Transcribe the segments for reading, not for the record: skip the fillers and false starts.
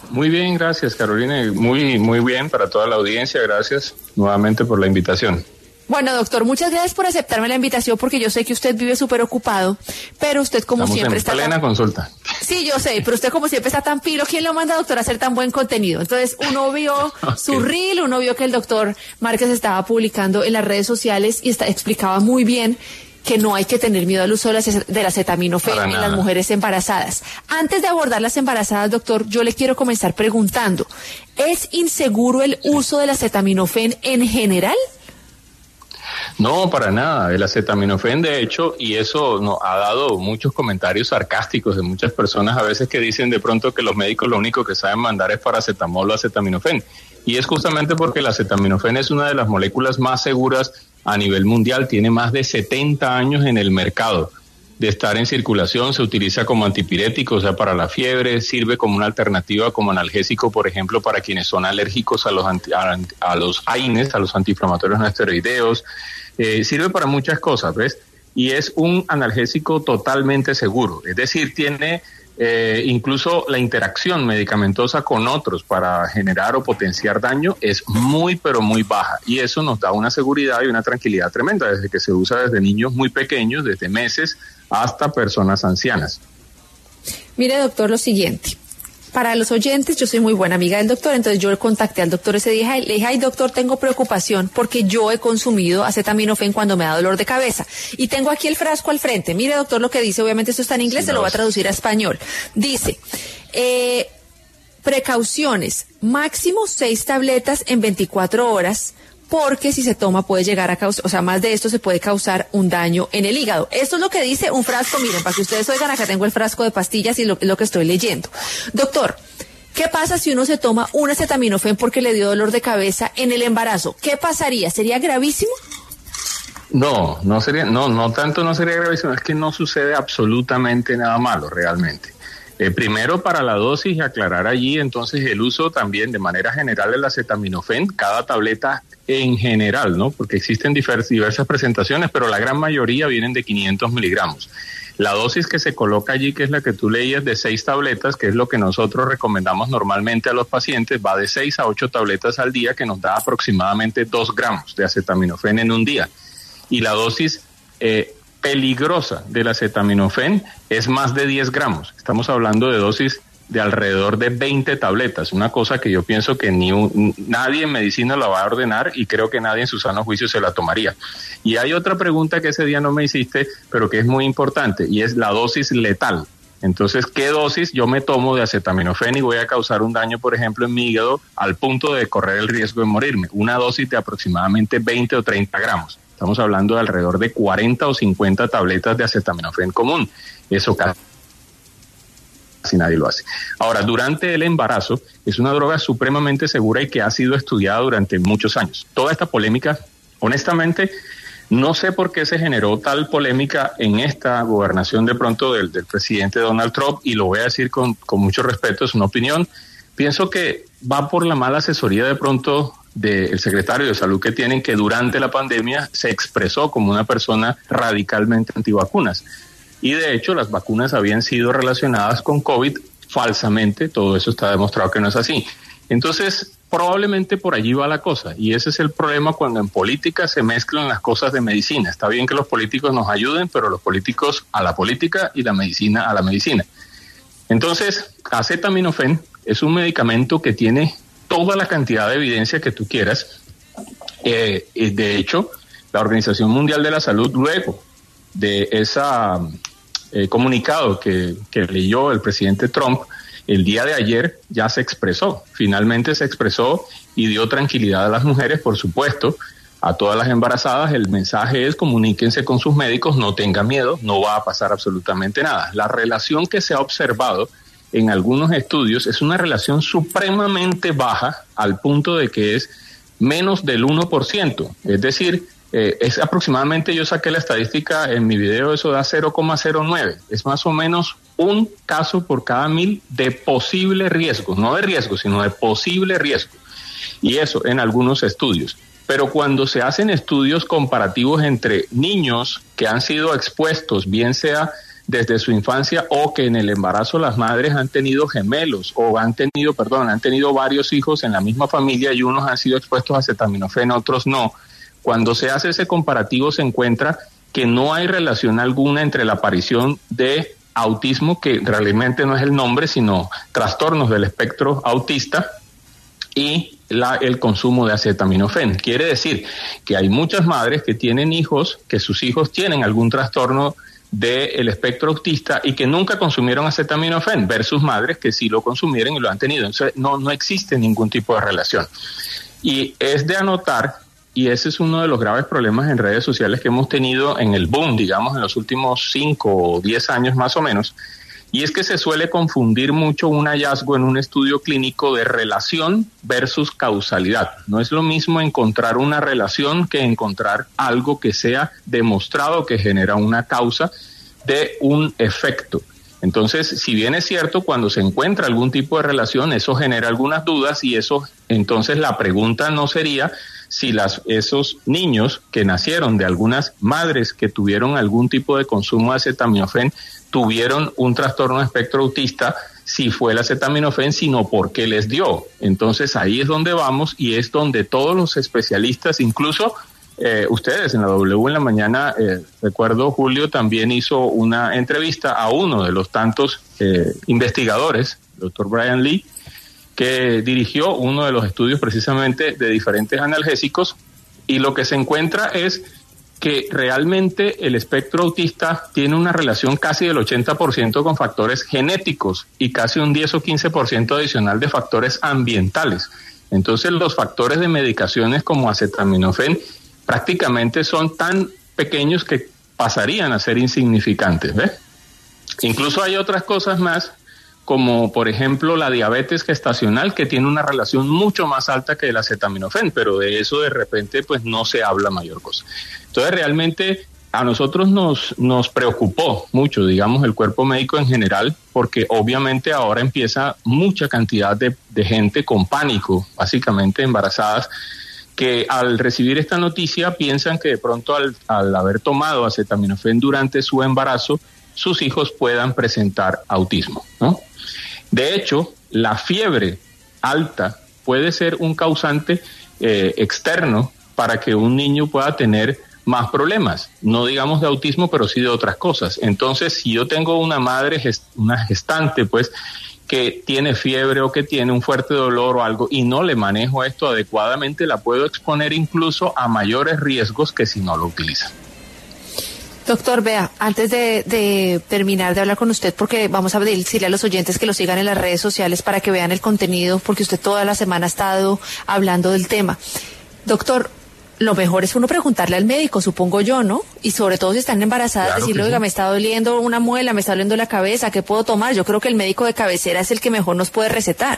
Muy bien, gracias, Carolina. Muy bien para toda la audiencia. Gracias nuevamente por la invitación. Bueno, doctor, muchas gracias por aceptarme la invitación, porque yo sé que usted vive súper ocupado, pero usted como siempre está... Estamos en plena consulta. Sí, yo sé, pero usted como siempre está tan pilo. ¿Quién lo manda, doctor, a hacer tan buen contenido? Entonces, uno vio su reel, uno vio que el doctor Márquez estaba publicando en las redes sociales y explicaba muy bien que no hay que tener miedo al uso del acetaminofén en las mujeres embarazadas. Antes de abordar las embarazadas, doctor, yo le quiero comenzar preguntando, ¿es inseguro el uso del acetaminofén en general? No, para nada. El acetaminofén, de hecho, y eso nos ha dado muchos comentarios sarcásticos de muchas personas a veces que dicen de pronto que los médicos lo único que saben mandar es paracetamol o acetaminofén. Y es justamente porque el acetaminofén es una de las moléculas más seguras a nivel mundial. Tiene más de 70 años en el mercado de estar en circulación. Se utiliza como antipirético, o sea, para la fiebre. Sirve como una alternativa como analgésico, por ejemplo, para quienes son alérgicos a los AINES, a los antiinflamatorios no esteroideos. Sirve para muchas cosas, ¿ves? Y es un analgésico totalmente seguro. Es decir, tiene incluso la interacción medicamentosa con otros para generar o potenciar daño es muy, pero muy baja. Y eso nos da una seguridad y una tranquilidad tremenda, desde que se usa desde niños muy pequeños, desde meses, hasta personas ancianas. Mire, doctor, lo siguiente. Para los oyentes, yo soy muy buena amiga del doctor, entonces yo le contacté al doctor ese día y le dije, ay, doctor, tengo preocupación porque yo he consumido acetaminofén cuando me da dolor de cabeza. Y tengo aquí el frasco al frente. Mire, doctor, lo que dice, obviamente esto está en inglés, se lo voy a traducir a español. Dice, precauciones, máximo 6 tabletas en 24 horas, porque si se toma puede llegar a causar, o sea, más de esto se puede causar un daño en el hígado. Esto es lo que dice un frasco, miren, para que ustedes oigan, acá tengo el frasco de pastillas y lo que estoy leyendo. Doctor, ¿qué pasa si uno se toma un acetaminofén porque le dio dolor de cabeza en el embarazo? ¿Qué pasaría? ¿Sería gravísimo? No tanto no sería gravísimo, es que no sucede absolutamente nada malo realmente. Primero, para la dosis, aclarar allí entonces el uso también de manera general del acetaminofén, cada tableta en general, ¿no? Porque existen diversas presentaciones, pero la gran mayoría vienen de 500 miligramos. La dosis que se coloca allí, que es la que tú leías, de 6 tabletas, que es lo que nosotros recomendamos normalmente a los pacientes, va de 6 a 8 tabletas al día, que nos da aproximadamente 2 gramos de acetaminofén en un día. Y la dosis peligrosa del acetaminofén es más de 10 gramos. Estamos hablando de dosis de alrededor de 20 tabletas, una cosa que yo pienso que nadie en medicina la va a ordenar y creo que nadie en su sano juicio se la tomaría. Y hay otra pregunta que ese día no me hiciste, pero que es muy importante, y es la dosis letal. Entonces, ¿qué dosis yo me tomo de acetaminofén y voy a causar un daño, por ejemplo, en mi hígado al punto de correr el riesgo de morirme? Una dosis de aproximadamente 20 o 30 gramos. Estamos hablando de alrededor de 40 o 50 tabletas de acetaminofén común. Eso casi nadie lo hace. Ahora, durante el embarazo, es una droga supremamente segura y que ha sido estudiada durante muchos años. Toda esta polémica, honestamente, no sé por qué se generó tal polémica en esta gobernación de pronto del presidente Donald Trump, y lo voy a decir con mucho respeto, es una opinión. Pienso que va por la mala asesoría de pronto del secretario de Salud que tienen, que durante la pandemia se expresó como una persona radicalmente antivacunas. Y de hecho las vacunas habían sido relacionadas con COVID falsamente, todo eso está demostrado que no es así. Entonces, probablemente por allí va la cosa, y ese es el problema cuando en política se mezclan las cosas de medicina. Está bien que los políticos nos ayuden, pero los políticos a la política y la medicina a la medicina. Entonces, acetaminofén es un medicamento que tiene toda la cantidad de evidencia que tú quieras. De hecho, la Organización Mundial de la Salud, luego de ese comunicado que leyó el presidente Trump el día de ayer, ya se expresó, finalmente se expresó y dio tranquilidad a las mujeres, por supuesto, a todas las embarazadas. El mensaje es: comuníquense con sus médicos, no tengan miedo, no va a pasar absolutamente nada. La relación que se ha observado en algunos estudios es una relación supremamente baja, al punto de que es menos del 1%, es decir, es aproximadamente, yo saqué la estadística en mi video, eso da 0,09, es más o menos un caso por cada 1000 de posible riesgo, no de riesgo, sino de posible riesgo, y eso en algunos estudios. Pero cuando se hacen estudios comparativos entre niños que han sido expuestos, bien sea desde su infancia, o que en el embarazo las madres han tenido gemelos o han tenido varios hijos en la misma familia y unos han sido expuestos a acetaminofén, otros no. Cuando se hace ese comparativo se encuentra que no hay relación alguna entre la aparición de autismo, que realmente no es el nombre, sino trastornos del espectro autista, y el consumo de acetaminofén. Quiere decir que hay muchas madres que tienen hijos, que sus hijos tienen algún trastorno del espectro autista y que nunca consumieron acetaminofén, versus madres que sí lo consumieron y lo han tenido. Entonces no existe ningún tipo de relación. Y es de anotar, y ese es uno de los graves problemas en redes sociales que hemos tenido en el boom, digamos, en los últimos 5 o 10 años más o menos, y es que se suele confundir mucho un hallazgo en un estudio clínico de relación versus causalidad. No es lo mismo encontrar una relación que encontrar algo que sea demostrado que genera una causa de un efecto. Entonces, si bien es cierto, cuando se encuentra algún tipo de relación, eso genera algunas dudas, y eso, entonces la pregunta no sería si esos niños que nacieron de algunas madres que tuvieron algún tipo de consumo de acetaminofén tuvieron un trastorno de espectro autista, si fue el acetaminofén, sino por qué les dio. Entonces ahí es donde vamos, y es donde todos los especialistas, incluso ustedes en la W en la mañana, recuerdo Julio también hizo una entrevista a uno de los tantos investigadores, el doctor Brian Lee, que dirigió uno de los estudios precisamente de diferentes analgésicos, y lo que se encuentra es que realmente el espectro autista tiene una relación casi del 80% con factores genéticos y casi un 10 o 15% adicional de factores ambientales. Entonces los factores de medicaciones como acetaminofén prácticamente son tan pequeños que pasarían a ser insignificantes, ¿ves? Incluso hay otras cosas más, como por ejemplo la diabetes gestacional, que tiene una relación mucho más alta que el acetaminofén, pero de eso de repente pues no se habla mayor cosa. Entonces realmente a nosotros nos preocupó mucho, digamos, el cuerpo médico en general, porque obviamente ahora empieza mucha cantidad de gente con pánico, básicamente embarazadas, que al recibir esta noticia piensan que de pronto al haber tomado acetaminofén durante su embarazo, sus hijos puedan presentar autismo, ¿no? De hecho, la fiebre alta puede ser un causante externo para que un niño pueda tener más problemas, no digamos de autismo, pero sí de otras cosas. Entonces, si yo tengo una madre, una gestante, pues, que tiene fiebre o que tiene un fuerte dolor o algo, y no le manejo esto adecuadamente, la puedo exponer incluso a mayores riesgos que si no lo utiliza. Doctor, vea, antes de terminar de hablar con usted, porque vamos a decirle a los oyentes que lo sigan en las redes sociales para que vean el contenido, porque usted toda la semana ha estado hablando del tema. Doctor, lo mejor es uno preguntarle al médico, supongo yo, ¿no? Y sobre todo si están embarazadas, claro, decirle, oiga, me está doliendo una muela, me está doliendo la cabeza, ¿qué puedo tomar? Yo creo que el médico de cabecera es el que mejor nos puede recetar.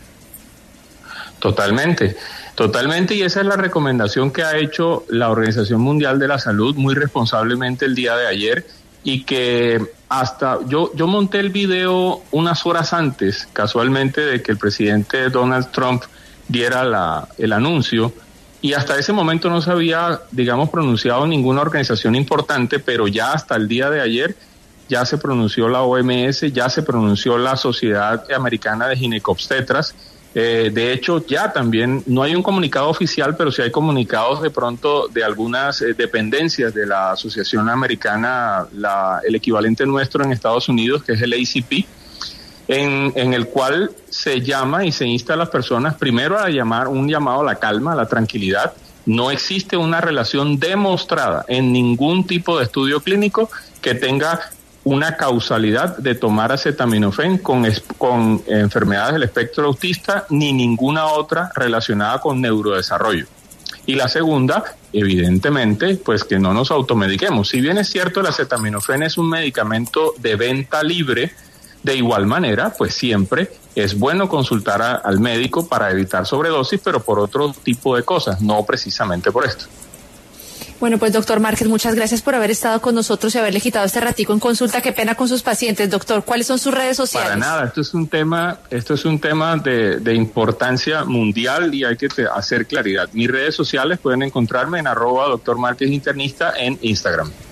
Totalmente, y esa es la recomendación que ha hecho la Organización Mundial de la Salud muy responsablemente el día de ayer, y que hasta yo monté el video unas horas antes, casualmente, de que el presidente Donald Trump diera el anuncio, y hasta ese momento no se había, digamos, pronunciado ninguna organización importante, pero ya hasta el día de ayer ya se pronunció la OMS, ya se pronunció la Sociedad Americana de Ginecobstetras. De hecho, ya también no hay un comunicado oficial, pero sí hay comunicados de pronto de algunas dependencias de la Asociación Americana, el equivalente nuestro en Estados Unidos, que es el ACP, en el cual se llama y se insta a las personas primero a un llamado a la calma, a la tranquilidad. No existe una relación demostrada en ningún tipo de estudio clínico que tenga una causalidad de tomar acetaminofén con enfermedades del espectro autista, ni ninguna otra relacionada con neurodesarrollo. Y la segunda, evidentemente, pues que no nos automediquemos. Si bien es cierto, el acetaminofén es un medicamento de venta libre, de igual manera, pues siempre es bueno consultar al médico para evitar sobredosis, pero por otro tipo de cosas, no precisamente por esto. Bueno, pues doctor Márquez, muchas gracias por haber estado con nosotros y haberle quitado este ratico en consulta. Qué pena con sus pacientes, doctor. ¿Cuáles son sus redes sociales? Para nada, esto es un tema de importancia mundial y hay que hacer claridad. Mis redes sociales pueden encontrarme en @doctor Márquez Internista en Instagram.